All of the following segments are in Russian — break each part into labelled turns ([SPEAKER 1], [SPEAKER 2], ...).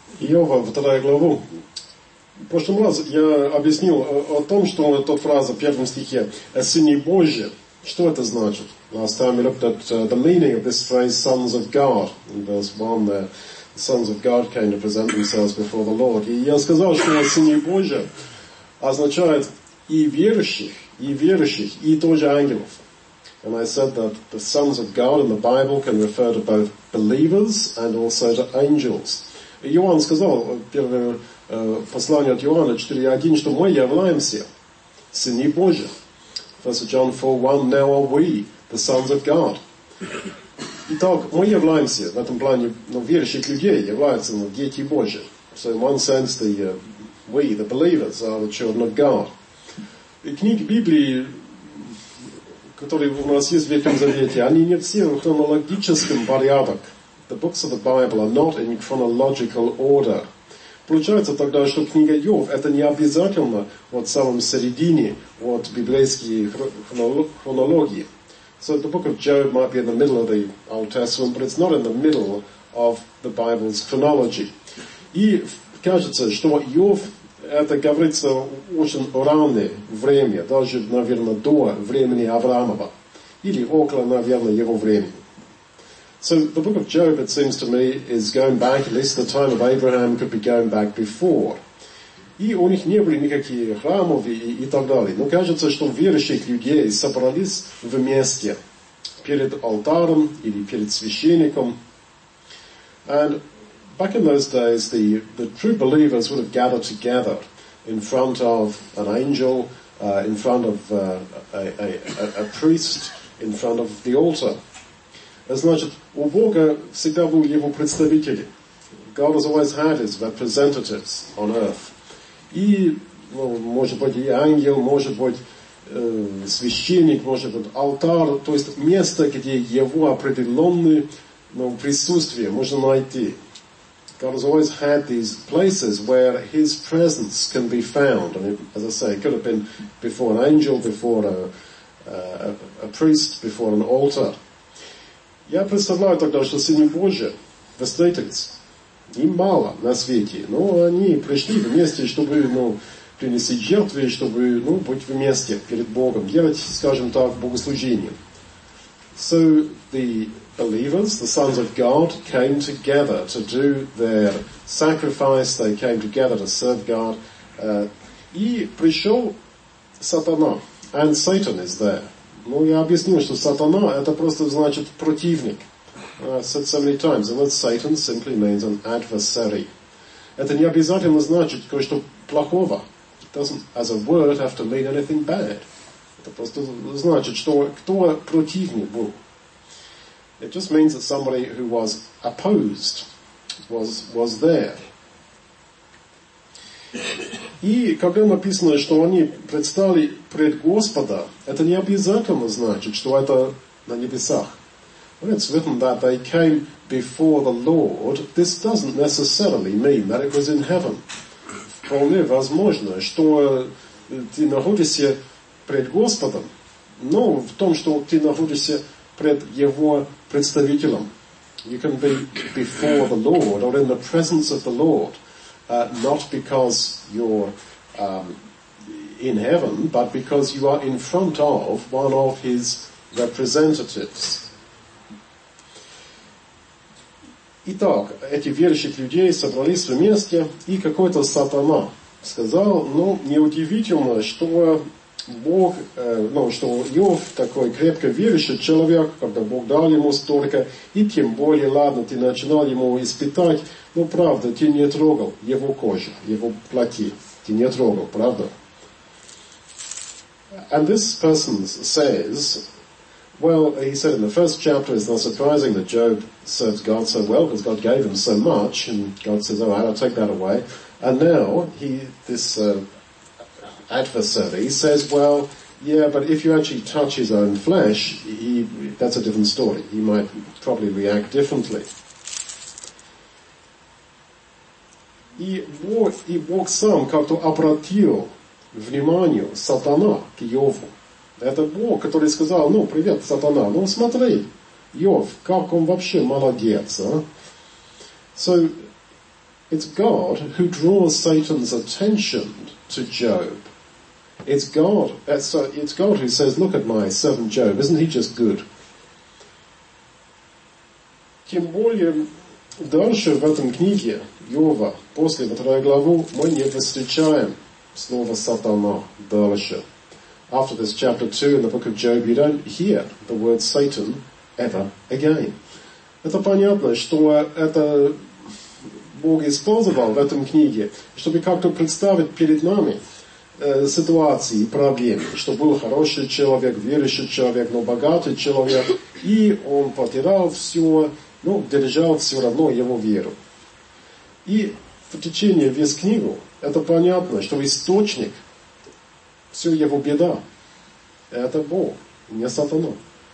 [SPEAKER 1] Иова, 2 главу. В прошлом раз я объяснил о том, что эта фраза в 1 стихе «Сыне Божьи», что это значит? Last time we looked at the meaning of this phrase «sons of God». In verse 1 there, the sons of God came to present themselves before the Lord. И я сказал, что «сыне Божьи» означает и верующих, и тоже ангелов. And I said that the sons of God in the Bible can refer to both believers and also to angels. И Иоанн сказал, первое послание от Иоанна 4:1, что мы являемся сыны Божьи. 1 John 4:1, now are we the sons of God. Итак, мы являемся в этом плане, верующих людей, являются дети Божьи. So in one sense, we, the believers, are the children of God. И книги Библии, которые у нас есть в Ветхом Завете, они не все в хронологическом порядке. The books of the Bible are not in chronological order. Получается тогда, что книга Иов это не обязательно в самом середине от библейской хронологии. So the book of Job might be in the middle of the Old Testament, but it's not in the middle of the Bible's chronology. И кажется, что Иов это говорится очень раннее время, даже, наверное, до времени Авраамова, или около, наверное, его времени. So the book of Job, it seems to me, is going back, at least the time of Abraham could be going back before. И у них не были никаких храмов и так далее. Но кажется, что верующих людей собрались вместе перед алтарем или перед священником. And back in those days, the true believers would have gathered together in front of an angel, in front of a priest, in front of the altar. Значит, у Бога всегда были его представители. God has always had his representatives on earth. И, может быть, и ангел, может быть, священник, может быть, алтарь, то есть место, где его определенное присутствие можно найти. God has always had these places where his presence can be found. And as I say, it could have been before an angel, before a priest, before an altar. Я представляю тогда, что сыны Божьи встретились. Им мало на свете, но они пришли вместе, чтобы принести жертвы, чтобы быть вместе перед Богом, делать, скажем так, богослужение. So the believers, the sons of God, came together to do their sacrifice. They came together to serve God. И пришел сатана. And Satan is there. Я объяснил, что сатана это просто значит противник. I said so many times, the word Satan simply means an adversary. Это не обязательно значит кое-что плохого. It doesn't, as a word, have to mean anything bad. Это просто значит, что кто противник был. It just means that somebody who was opposed was there. И когда написано, что они предстали пред Господа, это не обязательно значит, что это на небесах. When it's written that they came before the Lord, this doesn't necessarily mean that it was in heaven. Вполне возможно, что ты находишься пред Господом, но в том, что ты находишься пред Его представителем. You can be before the Lord or in the presence of the Lord. Not because you're in heaven, but because you are in front of one of his representatives. Итак, эти верующих людей собрались вместе, и какой-то сатана сказал, неудивительно, что Бог, что Иов такой крепко верующий человек, когда Бог дал ему столько, и тем более, ладно, ты начинал ему испытать, правда, ты не трогал его кожу, его плоти, ты не трогал, правда? And this person says, well, he said in the first chapter, it's not surprising that Job serves God so well, because God gave him so much, and God says, all right, I'll take that away. And now, this adversary says, well, yeah, but if you actually touch his own flesh, that's a different story. He might probably react differently. И Бог сам как-то обратил внимание сатана к Иову. Это Бог, который сказал, привет, сатана, смотри, Иов, как он вообще молодец, а? So, it's God who draws Satan's attention to Job. It's God who says, look at my servant Job, isn't he just good? Тем более, дальше в этом книге Йова, после второй главы, мы не встречаем слово «сатана» дальше. After this chapter 2 in the book of Job, you don't hear the word Satan ever again. Это понятно, что это Бог использовал в этом книге, чтобы как-то представить перед нами ситуации и проблемы, что был хороший человек, верующий человек, но богатый человек, и он потерял все, но держал все равно его веру. И в течение весь книгу это понятно, что источник все его беда это Бог, не сатана.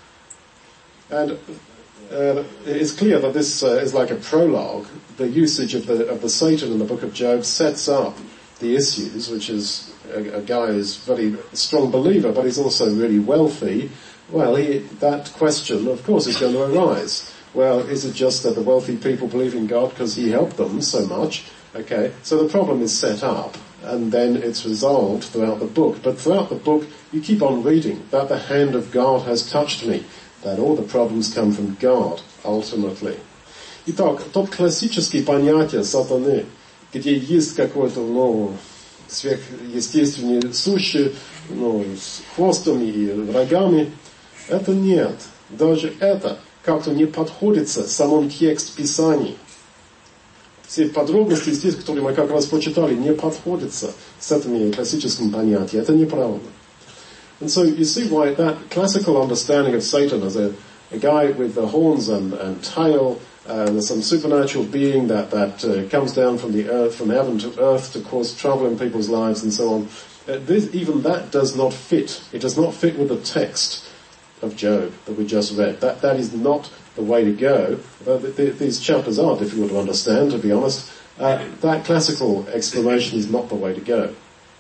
[SPEAKER 1] And it's clear that this is like a prologue. The usage of the Satan in the book of Job sets up the issues, which is a guy who's a very strong believer, but he's also really wealthy. Well, that question, of course, is going to arise. Well, is it just that the wealthy people believe in God because he helped them so much? Okay, so the problem is set up, and then it's resolved throughout the book. But throughout the book, you keep on reading that the hand of God has touched me, that all the problems come from God, ultimately. Итак, тот классический понятие сатаны, где есть какой-то, сверхъестественный сущий, с хвостом и рогами, это нет. Даже это как-то не подходится самому текст Писаний. Все подробности здесь, которые мы как раз почитали, не подходятся с этими классическими понятиями. Это неправда. And so you see why that classical understanding of Satan as a guy with the horns and tail, and some supernatural being that comes down from the earth, from heaven to earth to cause trouble in people's lives and so on, even that does not fit. It does not fit with the text of Job that we just read. That is not the way to go. These chapters are difficult to understand, to be honest. That classical explanation is not the way to go.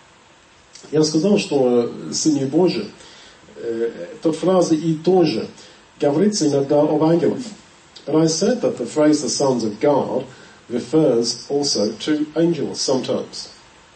[SPEAKER 1] Я сказал, что Сыне Божий, тут фраза «и тоже» говорится иногда об ангелах. But I said that the phrase the sons of God refers also to angels sometimes.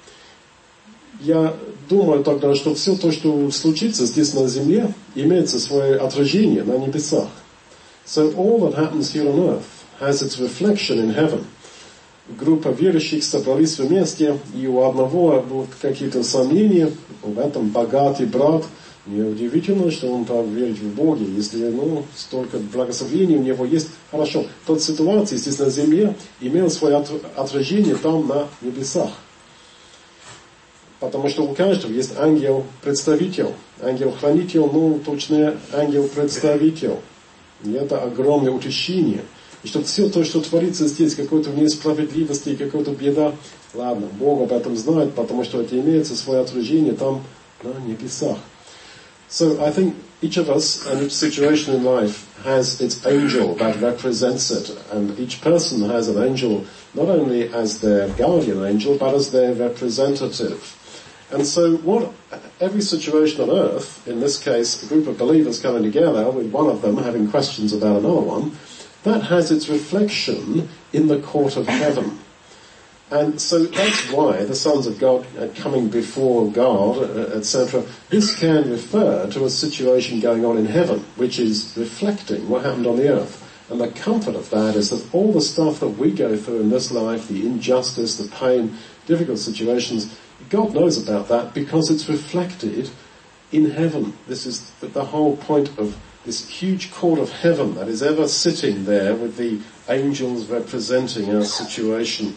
[SPEAKER 1] Я думаю тогда, что все то, что случится здесь на земле, имеет свое отражение на небесах. So all that happens here on earth has its reflection in heaven. Группа верующих собрались вместе, и у одного будут какие-то сомнения, в этом богатый брат. Неудивительно, что он так верит в Бога, если, столько благословений у него есть. Хорошо, тот ситуация здесь на земле имела свое отражение там на небесах. Потому что у каждого есть ангел-представитель. Ангел-хранитель, точнее, ангел-представитель. И это огромное утешение. И что все то, что творится здесь, какой-то несправедливости, какая-то беда, ладно, Бог об этом знает, потому что это имеется свое отражение там на небесах. So I think each of us and each situation in life has its angel that represents it, and each person has an angel not only as their guardian angel, but as their representative. And so every situation on earth, in this case, a group of believers coming together with one of them having questions about another one, that has its reflection in the court of heaven. And so that's why the sons of God coming before God, etc., this can refer to a situation going on in heaven, which is reflecting what happened on the earth. And the comfort of that is that all the stuff that we go through in this life, the injustice, the pain, difficult situations, God knows about that because it's reflected in heaven. This is the whole point of this huge court of heaven that is ever sitting there with the angels representing our situation.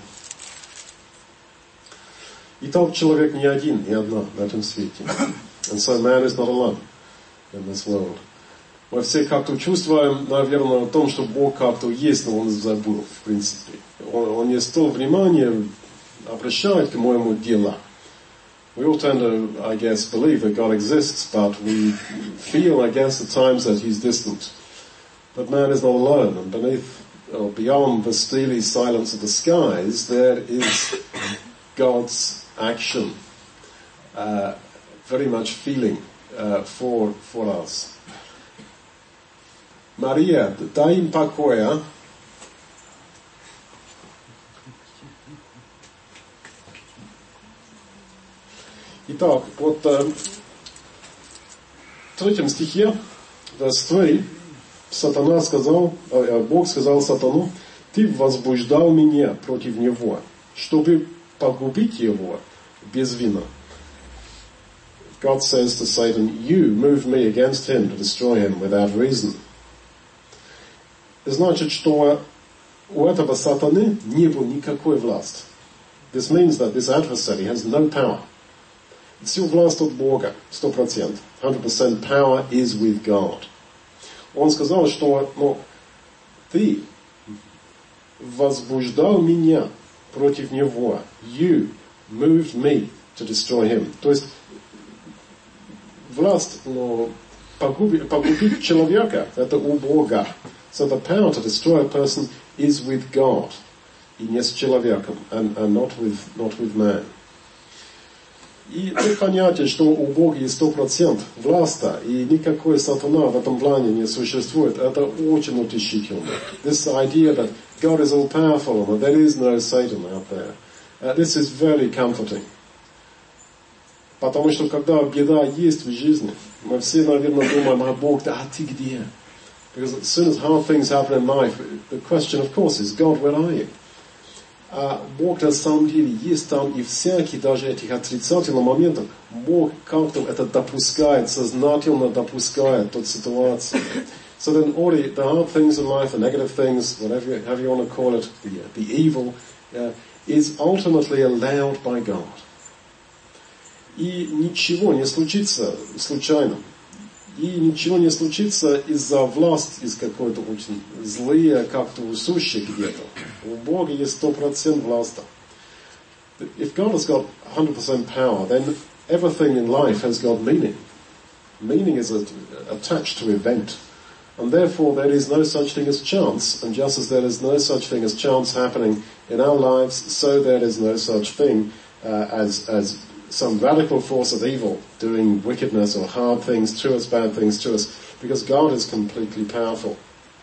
[SPEAKER 1] Итак, человек не один, не одна на этом свете. And so man is not alone in this world. Мы все как-то чувствуем, наверное, о том, что Бог как-то есть, но Он забыл, в принципе. Он не столь внимания обращает к моему делу. We all tend to, I guess, believe that God exists, but we feel, I guess, at times that He's distant. But man is not alone, and beneath, or beyond the steely silence of the skies, there is God's action, very much feeling for us. Maria, дай им покоя. Итак, вот в 3 стихе, verse 3, Сатана сказал, Бог сказал Сатану: «Ты возбуждал меня против него, чтобы погубить его без вины». God says to Satan, "You moved me against him to destroy him without reason." Значит, что у этого сатаны не было никакой власти. This means that this adversary has no power. Всю власть от Бога, 100%. 100% power is with God. Он сказал, что ты возбуждал меня против него. You moved me to destroy him. То есть власть погубить человека — это у Бога. So the power to destroy a person is with God, и не с человеком, and not with man. И это понятие, что у Бога есть 100% власти, и никакой сатана в этом плане не существует, это очень утешительно. This idea that God is all powerful and there is no Satan out there, this is very comforting. Потому что когда беда есть в жизни, мы все, наверное, думаем: «А Бог, да ты где?» Because as soon as hard things happen in life, the question, of course, is, God, where are you? А Бог на самом деле есть там, и всякий, даже этих отрицательных моментов, Бог как-то это допускает, сознательно допускает тот ситуацию. So then all the hard things in life, the negative things, whatever you want to call it, the evil, is ultimately allowed by God. И ничего не случится случайно. И ничего не случится из-за власти, из какой-то очень злые, как-то усущие где-то. У Бога есть 100% власти. If God has got 100% power, then everything in life has got meaning. Meaning is attached to event. And therefore there is no such thing as chance. And just as there is no such thing as chance happening in our lives, so there is no such thing as some radical force of evil doing wickedness or hard things to us, bad things to us, because God is completely powerful.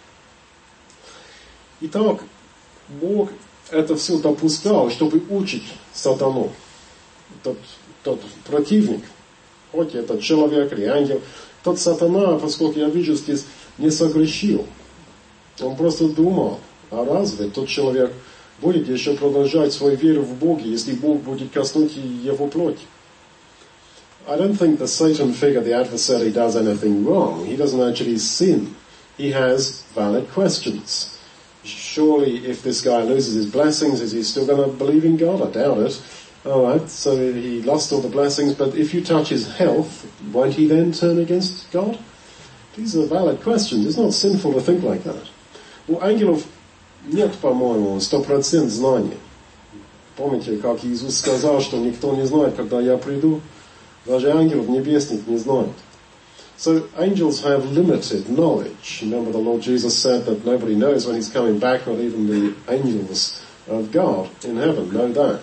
[SPEAKER 1] Итак, Бог это все допускал, чтобы учить сатану. Тот противник, хоть это человек или ангел, тот сатана, поскольку я вижу здесь, не согрешил. Он просто думал: а разве тот человек будет еще продолжать свою веру в Бога, если Бог будет коснуть его плоть? I don't think that Satan figure, the adversary, does anything wrong. He doesn't actually sin. He has valid questions. Surely if this guy loses his blessings, is he still going to believe in God? I doubt it. Alright, so he lost all the blessings, but if you touch his health, won't he then turn against God? These are valid questions. It's not sinful to think like that. У ангелов нет, по-моему, 100% знаний. Помните, как Иисус сказал, что никто не знает, когда я приду? Даже ангелов небесных не знают. So angels have limited knowledge. Remember the Lord Jesus said that nobody knows when he's coming back, not even the angels of God in heaven know that.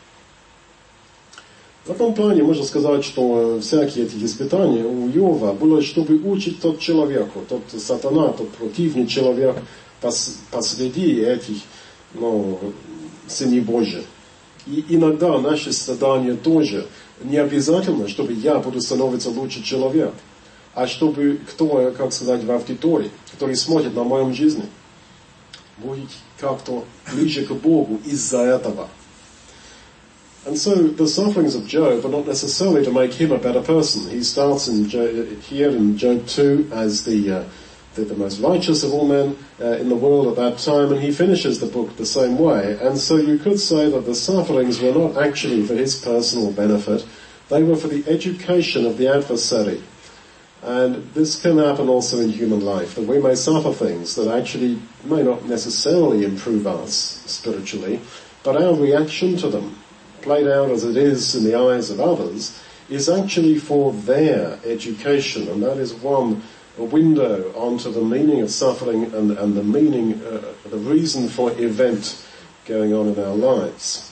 [SPEAKER 1] В этом плане можно сказать, что всякие эти испытания у Иова было, чтобы учить тот человеку, тот сатана, тот противный человек посреди этих, сыней Божьих. И иногда наши страдания тоже не обязательно, чтобы я буду становиться лучше человек, а чтобы кто, как сказать, в аудитории, который смотрит на мою жизнь, будет как-то ближе к Богу из-за этого. And so the sufferings of Job are not necessarily to make him a better person. He starts here in Job 2 as the most righteous of all men in the world at that time, and he finishes the book the same way. And so you could say that the sufferings were not actually for his personal benefit. They were for the education of the adversary. And this can happen also in human life, that we may suffer things that actually may not necessarily improve us spiritually, but our reaction to them, played out as it is in the eyes of others, is actually for their education, and that is a window onto the meaning of suffering and the meaning, the reason for event going on in our lives.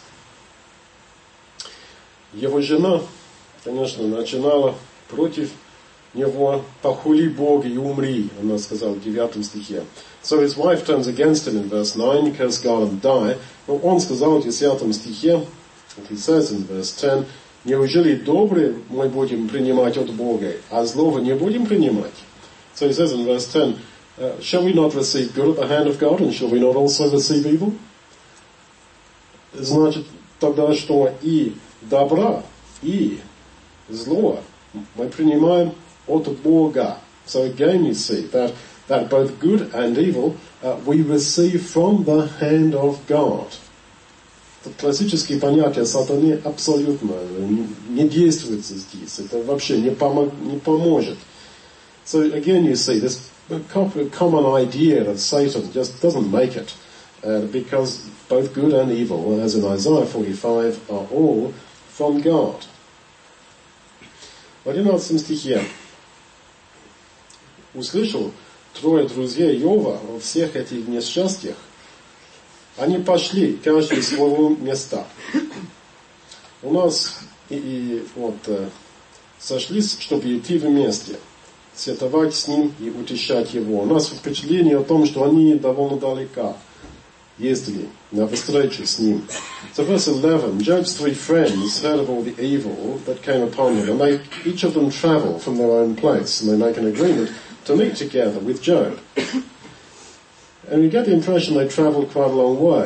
[SPEAKER 1] Его жена, конечно, начинала против него: «Похули Бога и умри», она сказала в 9 стихе. So his wife turns against him in verse 9, curse God and die. Но он сказал в 10 стихе, and he says in verse 10, Неужели доброе мы будем принимать от Бога, а злого не будем принимать? So he says in verse 10, shall we not receive good at the hand of God, and shall we not also receive evil? Значит, тогда что и добра, и зло мы принимаем от Бога. So again you see that both good and evil we receive from the hand of God. Это классические понятия сатаны абсолютно не действуют здесь. Это вообще не поможет. So again you see this common idea that Satan just doesn't make it. Because both good and evil, as in Isaiah 45, are all from God. В 11 стихе услышал трое друзей Иова во всех этих несчастьях. Они пошли, каждый из своего места. У нас сошлись, чтобы идти вместе, сетовать с ним и утешать его. У нас впечатление о том, что они довольно далеко ездили на встречу с ним. So verse 11, Job's three friends heard of all the evil that came upon him, and each of them travel from their own place, and they make an agreement to meet together with Job. And we get the impression they traveled quite a long way.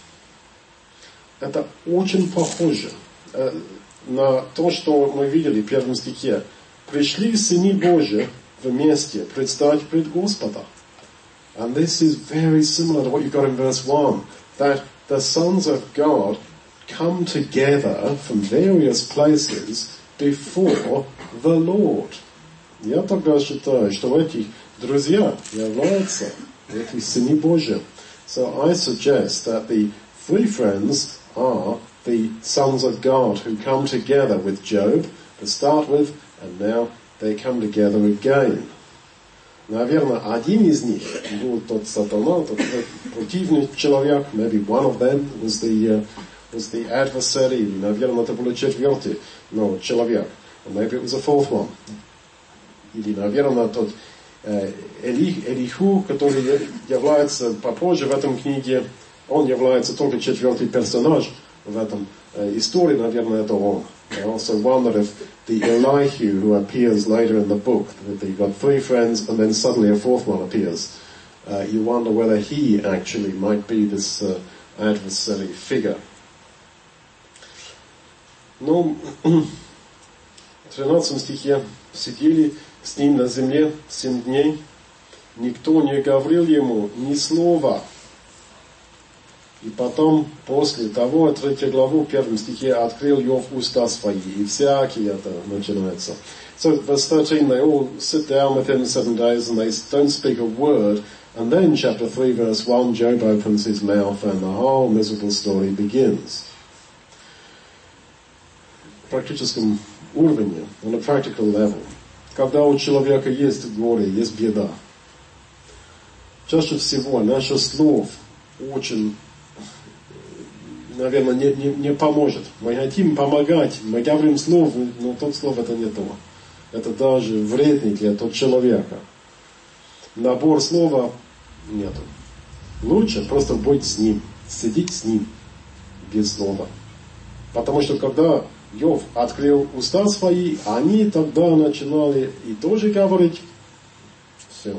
[SPEAKER 1] Это очень похоже на то, что мы видели в первом стихе. Пришли сыны Божьи вместе предстать пред Господа. And this is very similar to what you've got in verse 1, that the sons of God come together from various places before the Lord. Я тогда считаю, что эти друзья являются эти сыны Божьи. So I suggest that the three friends are the sons of God who come together with Job to start with, and now they come together again. Наверное, один из них был тот сатана, тот противный человек. Maybe one of them was the adversary. Или, наверное, это был четвертый человек. Or maybe it was a fourth one. Или, наверное, тот Элиху, который является попозже в этом книге, он является только четвертый персонаж в этом истории, наверное, это он. I also wonder if the Elihu who appears later in the book, that you've got three friends and then suddenly a fourth one appears. You wonder whether he actually might be this adversary figure. Но в 13 стихе сидели с ним на земле 7 дней, никто не говорил ему ни слова. И потом, после того, 3 главу, в 1 стихе, открыл Иов уста свои, и всякий это начинается. So, verse 13, they all sit down with him 7 days, and they don't speak a word, and then, chapter 3, verse 1, Job opens his mouth, and the whole miserable story begins. В практическом уровне, on a practical level, когда у человека есть горе, есть беда, чаще всего наше слов очень, наверное, не поможет. Мы хотим помогать, мы говорим слово, но тот слово это не то. Это даже вредно для того человека. Набор слова нету. Лучше просто быть с ним, сидеть с ним без слова. Потому что когда Иов открыл уста свои, они тогда начинали и тоже говорить. Все.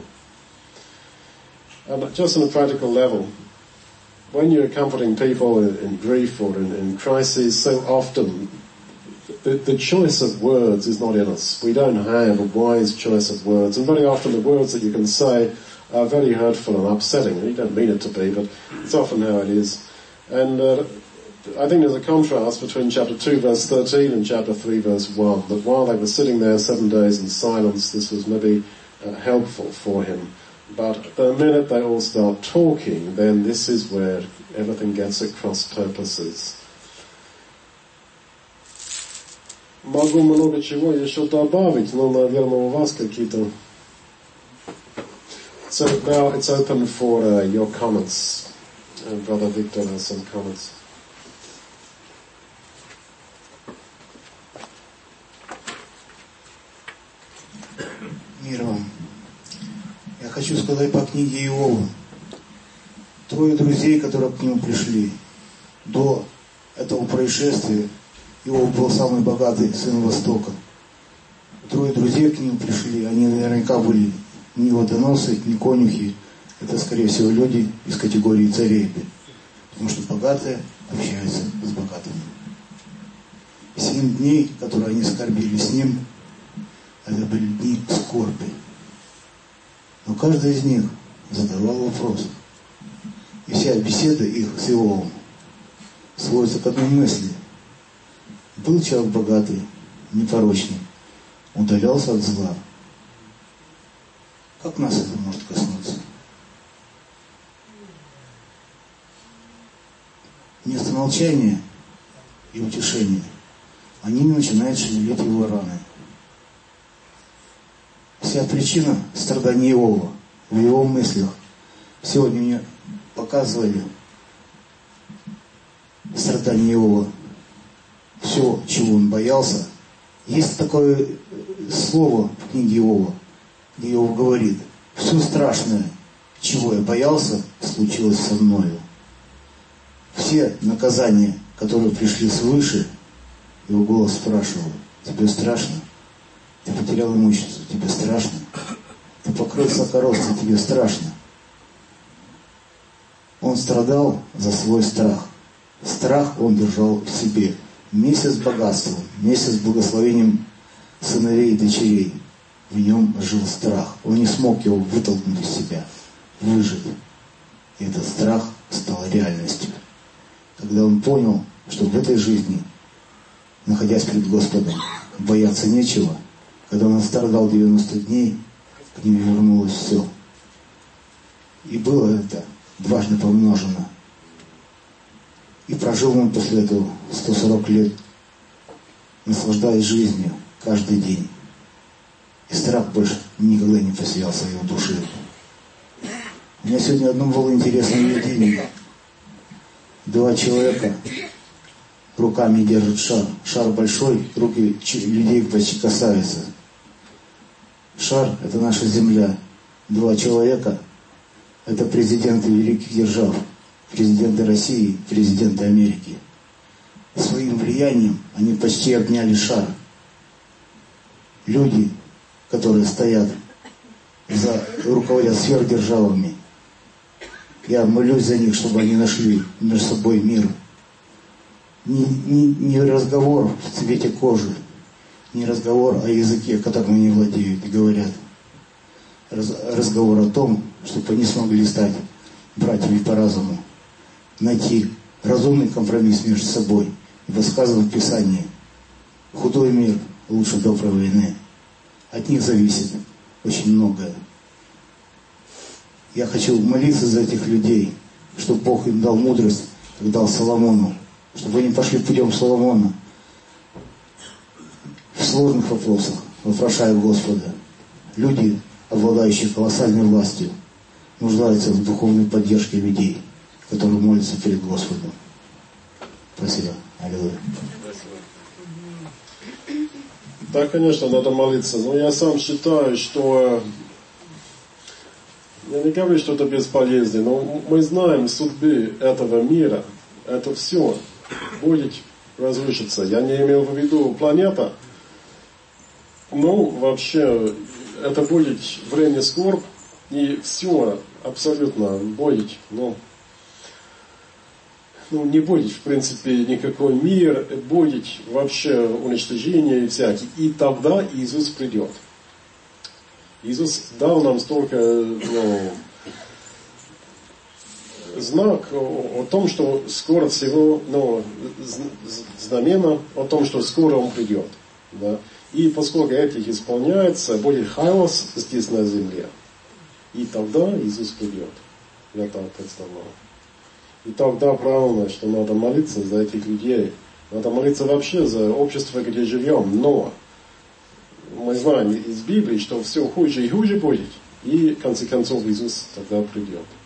[SPEAKER 1] And just on a practical level, when you're comforting people in grief or in crises, so often the choice of words is not in us. We don't have a wise choice of words, and very often the words that you can say are very hurtful and upsetting. You don't mean it to be, but it's often how it is. And I think there's a contrast between chapter 2 verse 13 and chapter 3 verse 1, that while they were sitting there 7 days in silence, this was maybe helpful for him. But the minute they all start talking, then this is where everything gets at cross purposes. Могу много чего еще добавить, но, наверное, у вас какие-то... So now it's open for your comments. Brother Victor has some comments.
[SPEAKER 2] Мир вам. Я хочу сказать по книге Иова. Трое друзей, которые к нему пришли до этого происшествия, Иов был самый богатый сын Востока. Трое друзей к нему пришли, они наверняка были не водоносы, не конюхи. Это, скорее всего, люди из категории царей. Потому что богатые общаются с богатыми. 7 дней, которые они скорбили с ним, это были дни скорби. Но каждый из них задавал вопрос. И вся беседа их с Иовом сводится к одной мысли. Был человек богатый, непорочный, удалялся от зла. Как нас это может коснуться? Вместо молчания и утешения они начинают шевелить его раны. Вся причина страдания Иова в его мыслях. Сегодня мне показывали страдания Иова. Все, чего он боялся. Есть такое слово в книге Иова, где Иов говорит: все страшное, чего я боялся, случилось со мною. Все наказания, которые пришли свыше, его голос спрашивал: тебе страшно? Ты потерял имущество, тебе страшно? Ты покрылся коростой, тебе страшно? Он страдал за свой страх. Страх он держал в себе. Вместе с богатством, вместе с благословением сыновей и дочерей. В нем жил страх. Он не смог его вытолкнуть из себя, выжить. И этот страх стал реальностью. Когда он понял, что в этой жизни, находясь перед Господом, бояться нечего, когда он страдал 90 дней, к нему вернулось все. И было это дважды помножено. И прожил он после этого 140 лет, наслаждаясь жизнью каждый день. И страх больше никогда не поселялся в его душе. У меня сегодня одно было интересное видение. 2 человека руками держат шар. Шар большой, руки людей почти касаются. Шар — это наша земля. 2 человека — это президенты великих держав. Президенты России, президенты Америки. Своим влиянием они почти обняли шар. Люди, которые стоят руководят сверхдержавами, я молюсь за них, чтобы они нашли между собой мир. Не разговор в цвете кожи, не разговор о языке, которым они владеют и говорят. Разговор о том, чтобы они смогли стать братьями по разуму. Найти разумный компромисс между собой. Ибо сказано в Писании: худой мир лучше доброй войны. От них зависит очень многое. Я хочу молиться за этих людей, чтобы Бог им дал мудрость, как дал Соломону, чтобы они пошли путем Соломона. В сложных вопросах вопрошаю Господа. Люди, обладающие колоссальной властью, нуждаются в духовной поддержке людей, которые молятся перед Господом. Спасибо. Аллилуйя.
[SPEAKER 1] Да, конечно, надо молиться. Но я сам считаю, что... Я не говорю, что это бесполезно, но мы знаем судьбы этого мира. Это все будет разрушиться. Я не имел в виду планета. Но вообще это будет время скорбь. И все абсолютно будет, не будет, в принципе, никакой мир, будет вообще уничтожение и всякие. И тогда Иисус придет. Иисус дал нам столько знак о том, что скоро всего, знамена о том, что скоро Он придет. Да? И поскольку этих исполняется, будет хаос здесь на земле. И тогда Иисус придет. Я так представляю. И тогда правильно, что надо молиться за этих людей. Надо молиться вообще за общество, где живем. Но мы знаем из Библии, что все хуже и хуже будет. И в конце концов Иисус тогда придет.